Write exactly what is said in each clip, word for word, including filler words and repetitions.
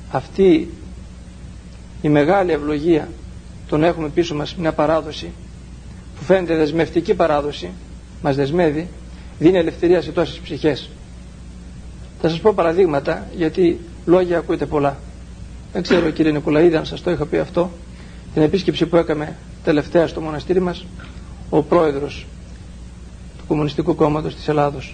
αυτή η μεγάλη ευλογία, το να έχουμε πίσω μας μια παράδοση που φαίνεται δεσμευτική παράδοση, μας δεσμεύει, δίνει ελευθερία σε τόσες ψυχές. Θα σας πω παραδείγματα, γιατί λόγια ακούτε πολλά. Δεν ξέρω, κύριε Νικολαίδη, αν σας το είχα πει αυτό, την επίσκεψη που έκαμε τελευταία στο μοναστήρι μας ο πρόεδρος του Κομμουνιστικού Κόμματος της Ελλάδος,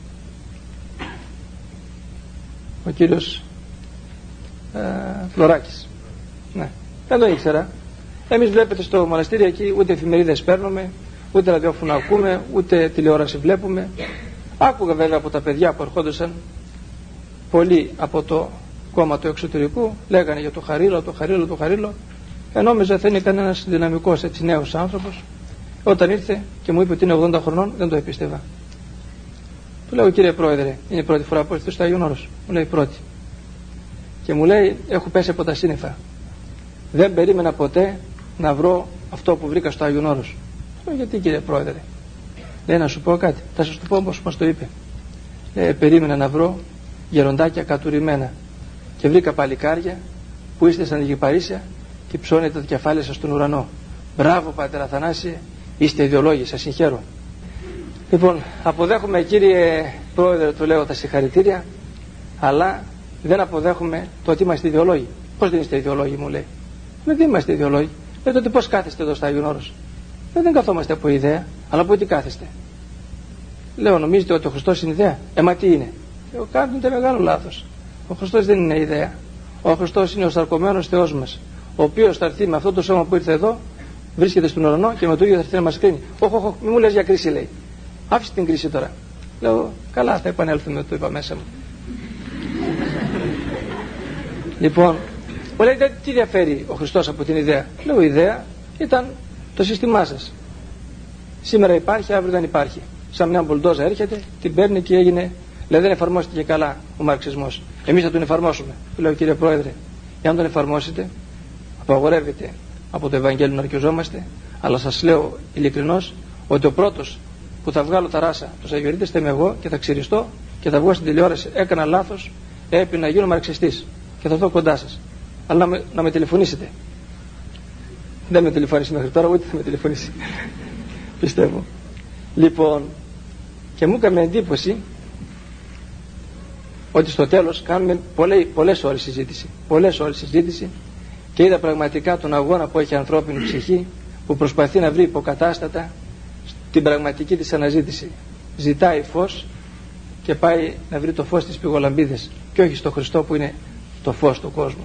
ο κύριος ε, Φλωράκης. Ναι, δεν το ήξερα. Εμείς βλέπετε στο μοναστήρι εκεί ούτε εφημερίδες παίρνουμε, ούτε ραδιόφωνο ακούμε, ούτε τηλεόραση βλέπουμε. Άκουγα βέβαια από τα παιδιά που ερχόντουσαν πολλοί από το κόμμα του εξωτερικού, λέγανε για το Χαρίλο, το Χαρίλο, το Χαρίλο. Ενόμιζα θα είναι κανένας δυναμικός έτσι νέος άνθρωπος. Όταν ήρθε και μου είπε ότι είναι ογδόντα χρονών, δεν το επίστευα. Του λέω, κύριε Πρόεδρε, είναι η πρώτη φορά που ήρθε στο Άγιον Όρος? Μου λέει, πρώτη. Και μου λέει, έχω πέσει από τα σύννεφα. Δεν περίμενα ποτέ να βρω αυτό που βρήκα στο Άγιον Όρος. Λέω, γιατί, κύριε Πρόεδρε? Λέει, να σου πω κάτι. Θα σας το πω όπως μας το είπε. Λέει, περίμενα να βρω γεροντάκια κατουρημένα και βρήκα παλικάρια που είστε σαν γυπαρίσια και ψώνετε τα κεφάλια σας στον ουρανό. Μπράβο, Πάτερ Αθανάσιε, είστε ιδεολόγοι, σας συγχαίρω. Λοιπόν, αποδέχομαι, κύριε Πρόεδρε, του λέω, τα συγχαρητήρια, αλλά δεν αποδέχομαι το ότι είμαστε ιδεολόγοι. Πώς δεν είστε ιδεολόγοι? Μου λέει. Με δεν είμαστε ιδεολόγοι. Λέει, τότε πώς κάθεστε εδώ στο Άγιον Όρος? Δεν, δεν καθόμαστε από ιδέα, αλλά από τι κάθεστε? Λέω, νομίζετε ότι ο Χριστός είναι ιδέα? Ε, μα τι είναι? Λέω, κάνετε μεγάλο λάθος. Ο Χριστός δεν είναι ιδέα. Ο Χριστός είναι ο σαρκωμένος Θεός μας, ο οποίος θα έρθει με αυτό το σώμα που ήρθε εδώ, βρίσκεται στον ουρανό και με το ίδιο θα έρθει να μας κρίνει. Όχι, όχι, μη μου λες για κρίση, λέει. Άφησε την κρίση τώρα. Λέω, καλά, θα επανέλθουμε, το είπα μέσα μου. Λοιπόν, μου λέει, τι διαφέρει ο Χριστός από την ιδέα? Λέω, η ιδέα ήταν το σύστημά σας. Σήμερα υπάρχει, αύριο δεν υπάρχει. Σαν μια μπουλντόζα έρχεται, την παίρνει και έγινε. Λέει, δεν εφαρμόστηκε καλά ο μαρξισμός. Εμείς θα τον εφαρμόσουμε. Λέω, κύριε Πρόεδρε, εάν τον εφαρμόσετε, απαγορεύεται από το Ευαγγέλιο να αρκιζόμαστε, αλλά σας λέω ειλικρινώς ότι ο πρώτος που θα βγάλω τα ράσα τους Αγιορείτες θα είμαι εγώ και θα ξυριστώ και θα βγω στην τηλεόραση. Έκανα λάθος, έπρεπε να γίνω μαρξιστής και θα δω κοντά σας. Αλλά να με, να με τηλεφωνήσετε. Δεν με τηλεφωνήσει μέχρι τώρα, ούτε θα με τηλεφωνήσει. Πιστεύω. Λοιπόν, και μου έκανε εντύπωση ότι στο τέλος κάνουμε πολλές, πολλές ώρες συζήτηση. Πολλές ώρες συζήτηση και είδα πραγματικά τον αγώνα που έχει η ανθρώπινη ψυχή, που προσπαθεί να βρει υποκατάστατα την πραγματική της αναζήτηση. Ζητάει φως και πάει να βρει το φως της πηγολαμπίδες και όχι στο Χριστό που είναι το φως του κόσμου.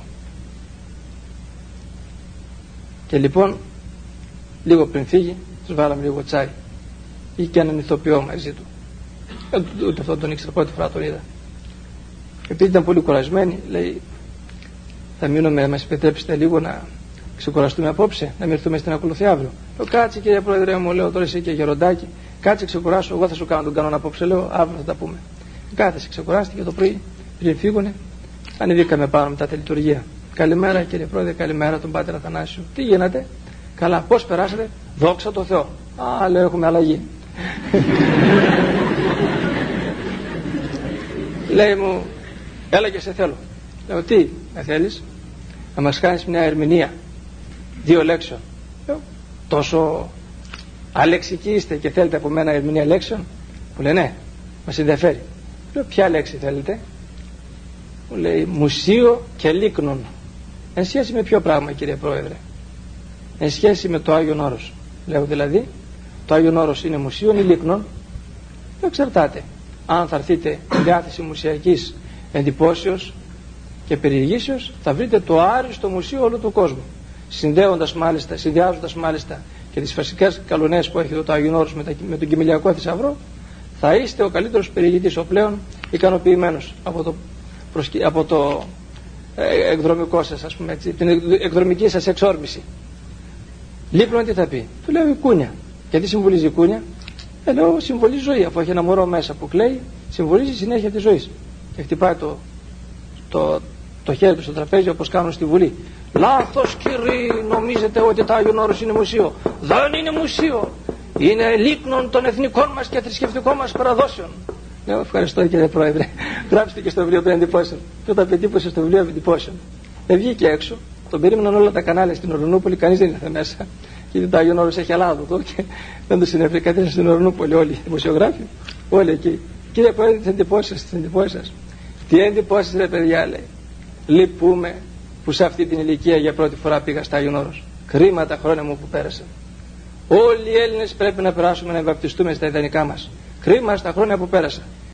Και λοιπόν λίγο πριν φύγει τους βάλαμε λίγο τσάι ή και έναν ηθοποιό μαζί του. Ούτε αυτό τον ήξερα, πρώτη φορά τον είδα. Επειδή ήταν πολύ κουρασμένοι, λέει, θα μείνουμε, να μας επιτρέψετε λίγο να ξεκουραστούμε απόψε, να μην έρθουμε στην ακολουθία αύριο? Λέω, κάτσε κύριε Πρόεδρε, μου, λέω, τώρα είσαι και γεροντάκι, κάτσε ξεκουράσου, εγώ θα σου κάνω τον κανόνα απόψε, λέω, αύριο θα τα πούμε. Κάθεσε, ξεκουράστηκε το πρωί, πριν φύγουνε, ανεβήκαμε πάνω μετά τη λειτουργία. Καλημέρα κύριε Πρόεδρε, καλημέρα τον Πάτερ Αθανάσιο. Τι γίνατε? Καλά, πώς περάσατε? Δόξα τω Θεώ. Α, λέω, έχουμε αλλαγή. Λέει μου, έλα και σε θέλω. Λέω, τι με θέλεις? Να μας κάνεις μια ερμηνεία δύο λέξεων. Λέω, τόσο αλεξικοί είστε και θέλετε από μένα ερμηνεία λέξεων? Μου λέει, ναι, μας ενδιαφέρει. Λέω, ποια λέξη θέλετε? Μου λέει, μουσείο και λίκνον. Εν σχέση με ποιο πράγμα κύριε Πρόεδρε? Εν σχέση με το Άγιον Όρος. Λέω, δηλαδή το Άγιον Όρος είναι μουσείο ή λίκνον? Δεν εξαρτάται. Αν θα έρθετε διάθεση μουσιακής εντυπώσεως και περιηγήσεως, θα βρείτε το άριστο μουσείο όλου του κόσμου, συνδέοντας μάλιστα, συνδυάζοντας μάλιστα και τις φασικές καλονές που έχει το Άγιον Όρος με, τα, με τον Κυμηλιακό θησαυρό. Θα είστε ο καλύτερος περιηγητής, ο πλέον ικανοποιημένος από το, προσκυ... από το ε, εκδρομικό σας, ας πούμε έτσι, την εκδρομική σας εξόρμηση. Λίπνον τι θα πει? Του λέω, η κούνια. Γιατί συμβολίζει η κούνια? Ε, λέω, συμβολίζει ζωή, αφού έχει ένα μωρό μέσα που κλαίει, συμβολίζει η συνέχεια της ζωής. Και χτυπάει το, το, το χέρι του στο τραπέζι, όπως κάνουν στη Βουλή. Λάθος κύριοι, νομίζετε ότι το Άγιον Όρος είναι μουσείο? Δεν είναι μουσείο. Είναι λίκνον των εθνικών μας και θρησκευτικών μας παραδόσεων. Λέω, ευχαριστώ κύριε Πρόεδρε. Γράψτε και στο βιβλίο των εντυπώσεων. Και όταν πετύπωσε στο βιβλίο εντυπώσεων, δεν βγήκε έξω. Τον περίμεναν όλα τα κανάλια στην Ορενούπολη, κανείς δεν ήρθε μέσα. Γιατί το Άγιον Όρος έχει αλλάδο εδώ και δεν το συνέφερε κάτι στην Ορενούπολη. Όλοι οι δημοσιογράφοι, όλοι εκεί. Κύριε Πρόεδρε, τις εντυπώσεις σας, τις εντυπώσεις σας. Τι εντυπώσεις, ρε παιδιά, λέει. Λυπούμε που σε αυτή την ηλικία για πρώτη φορά πήγα στο Άγιον Όρος. Κρίμα τα χρόνια μου που πέρασαν. Όλοι οι Έλληνες πρέπει να περάσουμε να βαπτιστούμε στα ιδανικά μας. Κρίμα στα χρόνια που πέρασαν.